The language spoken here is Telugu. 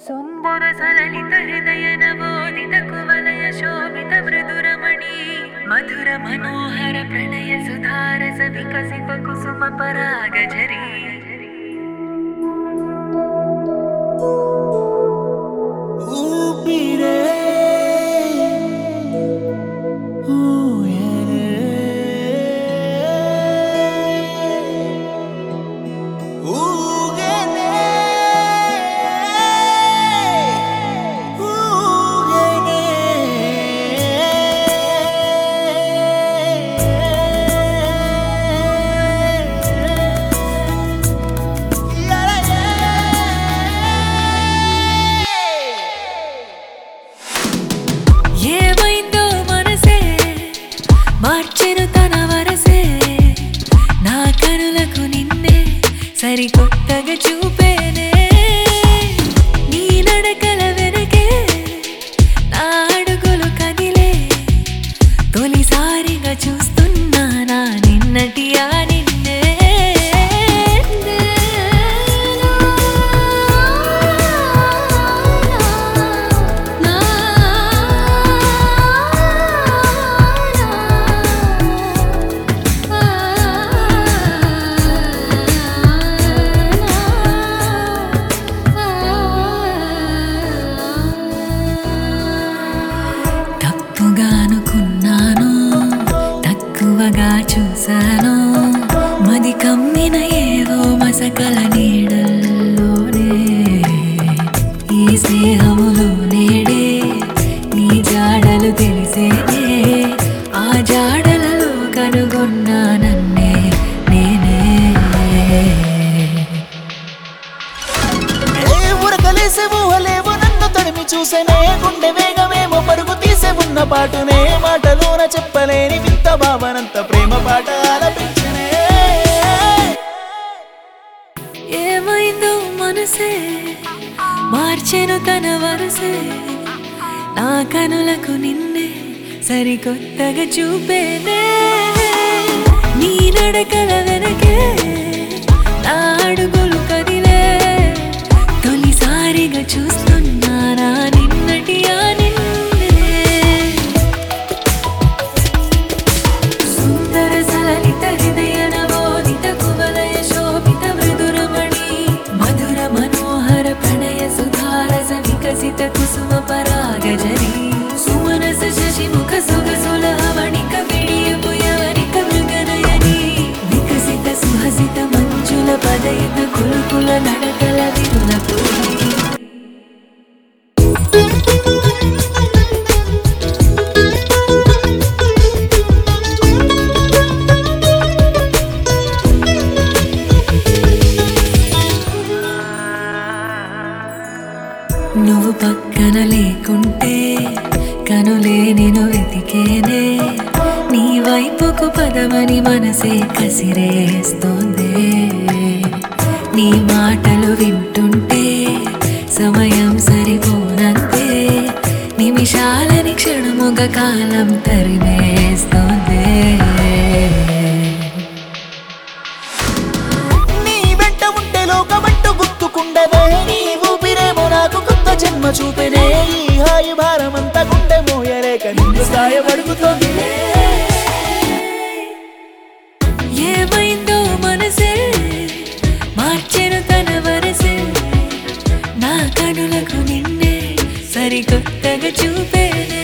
సుందర సలలిత హృదయ నవోదిత కువలయ శోభిత మృదురమణి మధుర మనోహర ప్రణయ సుధారస వికసిత కుసుమ పరాగజరీ మార్చెను తన వరసే నా కనులకు నిన్నే సరికొత్తగా చూపేనే నీ నడకల వెనకే నా అడుగులు కదిలే తొలిసారిగా చూస్తున్నా నా నిన్నటి ఆ నిన్నే చూసాను మది కమ్మిన ఏవో మసకల నీడల్లోనే ఈ స్నేహములో నేడే నీ జాడలు తెలిసేనే ఆ జాడలలో కనుగొన్నా నన్నే నేనే ఉరకలేసే ఊహలేవో నన్ను తడిమి చూసేనే గుండె వేగమేమో పరుగు తీసే ఉన్న పాటునే మాటలోన చెప్పలేని వింత భావనంత ప్రేమ పాట ఆలపించనే ఏమైందో మనసే మార్చెను తన వరసే నా కనులకు నిన్నే సరికొత్తగా చూపేనే నీ నడకల వెనకే నా అడుగులు కదిలే తొలిసారిగా చూస్తున్నా నా నిన్నటి ఆ నిన్నే సుందర సలలిత హృదయ నవోదిత కువలయ శోభిత మృదురమణి మధుర మనోహర ప్రణయ సుధారస వికసిత కుసుమ పరాగజరీ సుమనస శశిముఖ సొగసుల అవనిక విడియపు యవనిక మృగనయని వికసిత సుహసిత మంజుల పదయుత కులుకుల నడకల విరుల పూరి నువ్వు పక్కన లేకుంటే కనులే నేను వెతికేనే నీ వైపుకు పదమని మనసే కసిరేస్తోందే నీ మాటలు వింటుంటే సమయం సరిపోనంతే నిమిషాలని క్షణముగా కాలం తరిమేస్తోందే నీ వెంట ఉంటే లోకమంటూ గుర్తుకుండదే నీ ఊపిరేమో నాకు కొత్త జన్మ చూపెనే ఈ హాయి భారమంతా గుండె మోయలేక నిన్ను సాయపడుకుతోంది ఏమైందో మనసే మార్చెను తన వరసే నా కనులకు నిన్నే సరికొత్తగా చూపేనే